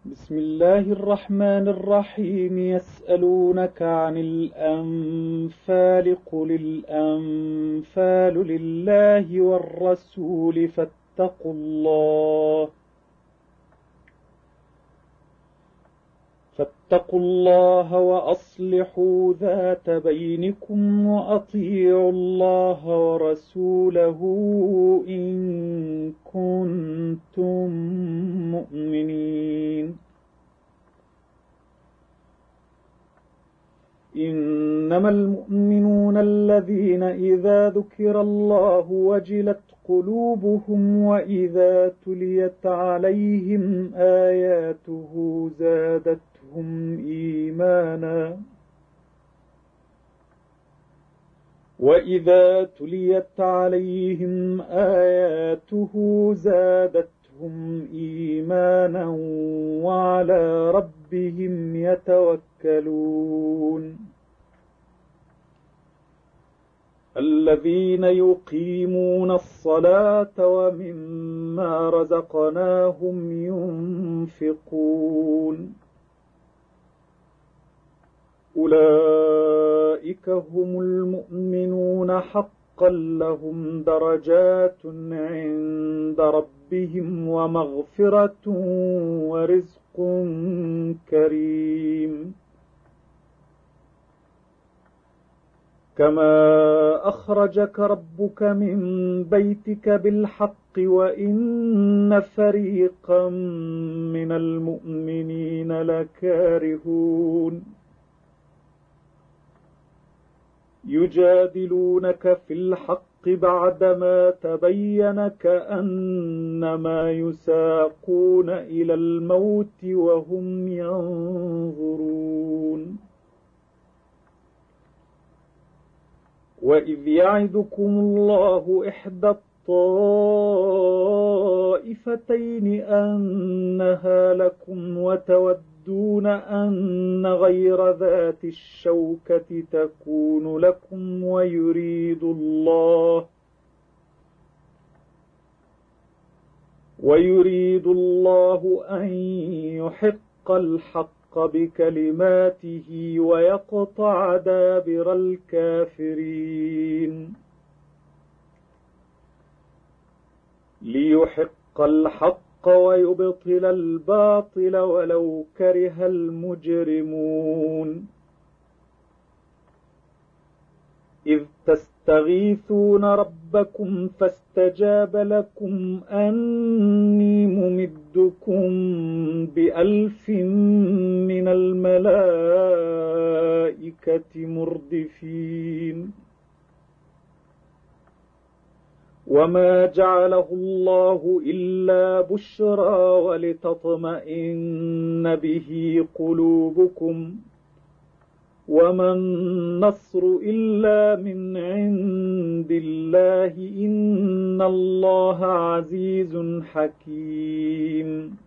بسم الله الرحمن الرحيم. يسألونك عن الأنفال، قل الأنفال لله والرسول فاتقوا الله وأصلحوا ذات بينكم، وأطيعوا الله ورسوله إن كنتم مؤمنين. إنما المؤمنون الذين إذا ذكر الله وجلت قلوبهم وإذا تليت عليهم آياته زادتهم إيمانا وعلى ربهم يتوكلون. الذين يقيمون الصلاة ومما رزقناهم ينفقون، أولئك هم المؤمنون حقا، لهم درجات عند ربهم ومغفرة ورزق كريم. كما أخرجك ربك من بيتك بالحق وإن فريقا من المؤمنين لكارهون. يجادلونك في الحق بعدما تبين كأنما يساقون إلى الموت وهم ينظرون. وإذ يعدكم الله إحدى الطائفتين أنها لكم، وتودون أن غير ذات الشوكة تكون لكم، ويريد الله أن يحق الحق بكلماته ويقطع دابر الكافرين. ليحق الحق ويبطل الباطل ولو كره المجرمون. إذ تستغيثون ربكم فاستجاب لكم أني ممدكم ب1000 من الملائكة مردفين. وما جعله الله إلا بشرى ولتطمئن به قلوبكم، وما النصر إلا من عند الله، إن الله عزيز حكيم.